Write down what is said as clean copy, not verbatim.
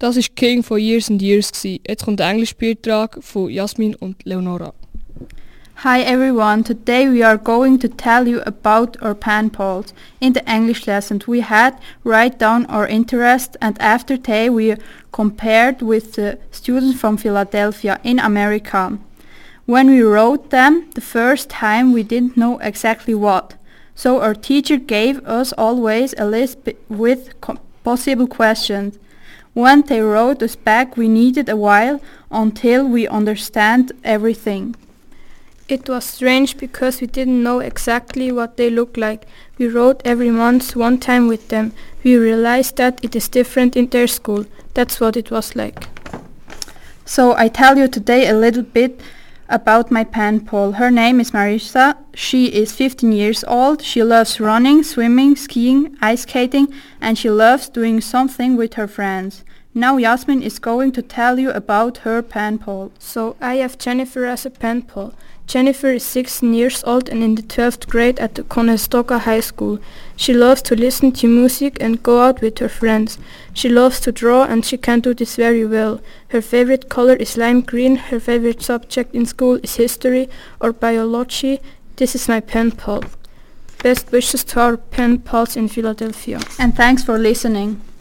Das war King von Years and Years. Jetzt kommt der Englischbeitrag von Jasmin und Leonora. Hi everyone, today we are going to tell you about our pen pals. In the English lesson we had write down our interest, and after that we compared with the students from Philadelphia in America. When we wrote them the first time we didn't know exactly what, so our teacher gave us always a list with possible questions. When they wrote us back we needed a while until we understand everything. It was strange because we didn't know exactly what they looked like. We wrote every month one time with them. We realized that it is different in their school. That's what it was like. So I tell you today a little bit about my pen pal. Her name is Marisa. She is 15 years old. She loves running, swimming, skiing, ice skating, and she loves doing something with her friends. Now Yasmin is going to tell you about her pen pal. So I have Jennifer as a pen pal. Jennifer is 16 years old and in the 12th grade at the Conestoga High School. She loves to listen to music and go out with her friends. She loves to draw and she can do this very well. Her favorite color is lime green. Her favorite subject in school is history or biology. This is my pen pal. Best wishes to our pen pals in Philadelphia. And thanks for listening.